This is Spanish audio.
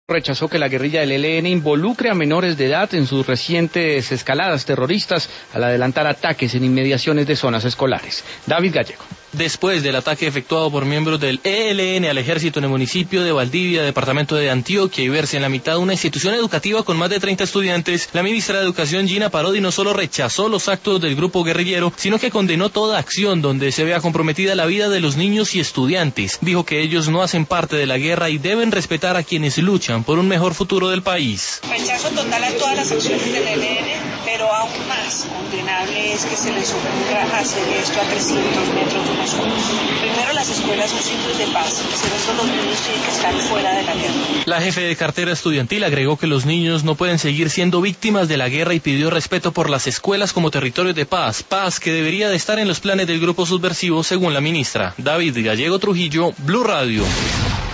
Rechazó que la guerrilla del ELN involucre a menores de edad en sus recientes escaladas terroristas al adelantar ataques en inmediaciones de zonas escolares. David Gallego. Después del ataque efectuado por miembros del ELN al ejército en el municipio de Valdivia, departamento de Antioquia, y verse en la mitad de una institución educativa con más de 30 estudiantes, la ministra de Educación, Gina Parodi, no solo rechazó los actos del grupo guerrillero, sino que condenó toda acción donde se vea comprometida la vida de los niños y estudiantes. Dijo que ellos no hacen parte de la guerra y deben respetar a quienes luchan por un mejor futuro del país. Rechazo total a todas las acciones del ELN, pero aún más condenable es que se les ocurra hacer esto a 300 metros de nosotros. Primero, las escuelas son sitios de paz, segundo, los niños tienen que estar fuera de la guerra. La jefe de cartera estudiantil agregó que los niños no pueden seguir siendo víctimas de la guerra y pidió respeto por las escuelas como territorio de paz, paz que debería de estar en los planes del grupo subversivo según la ministra. David Gallego Trujillo, Blue Radio.